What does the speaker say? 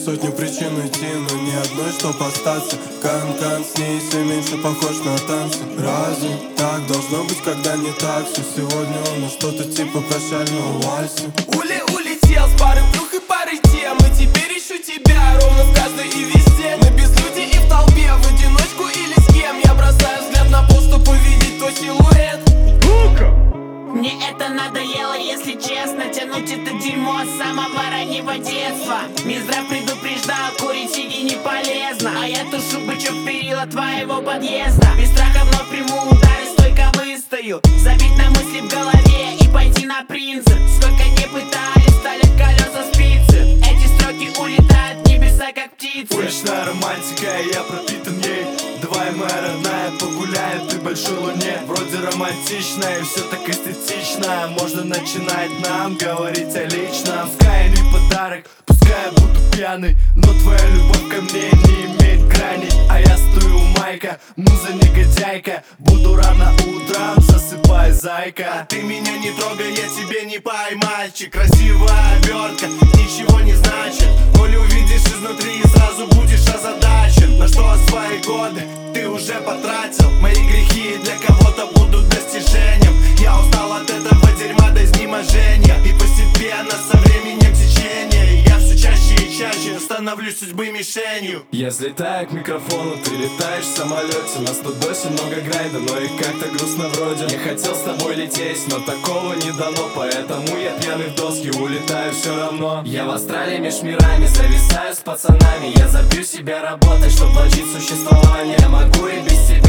сотни причин уйти, но ни одной, чтоб остаться. Кан-кан с ней все меньше похож на танцы. Разве так должно быть, когда не так? Все сегодня у нас что-то типа прощального вальса. Улетел с пары плюх и пары тем, и теперь ищу тебя ровно в каждой и везде. Мы без людей и в толпе, в одиночку или с кем. Я бросаю взгляд на пол, чтобы увидеть твой силуэт. Мне это надоело, если честно. Тянуть это дерьмо с самого раннего детства. Минздрав предупреждал, курить сиди не полезно. А я тушу бычок перила твоего подъезда. Без страха вновь приму удары, стойко выстою. Забить на мысли в голове и пойти на принцип. Сколько не пытались, стали колеса спицы. Эти строки улетают в небеса, как птицы. Уличная романтика, я пропитан ей. Давай, моя родная, погуляем ты большой луне. Вроде романтично и все так эстетично. Можно начинать нам говорить о личном. Пускай не подарок, пускай я буду пьяный, но твоя любовь ко мне не имеет граней. А я стою у майка, муза негодяйка. Буду рано утром, засыпай, зайка. А ты меня не трогай, я тебе не пай, мальчик. Красивая обертка, ничего не значит. Коли увидишь изнутри, сразу будешь озадачен. На что свои годы ты уже потратил? Мои грехи для кого-то будут достижением. Я устал от этого дерьма до изнеможения. И постепенно со временем течения я все чаще и чаще становлюсь судьбы мишенью. Я взлетаю к микрофону, ты летаешь в самолете. Нас тут больше много грайда, но и как-то грустно вроде. Я хотел с тобой лететь, но такого не дано. Поэтому я пьяный в доски, улетаю все равно. Я в Австралии меж мирами, зависаю с пацанами. Я забью себя работать, чтоб вложить существование. Я могу и без тебя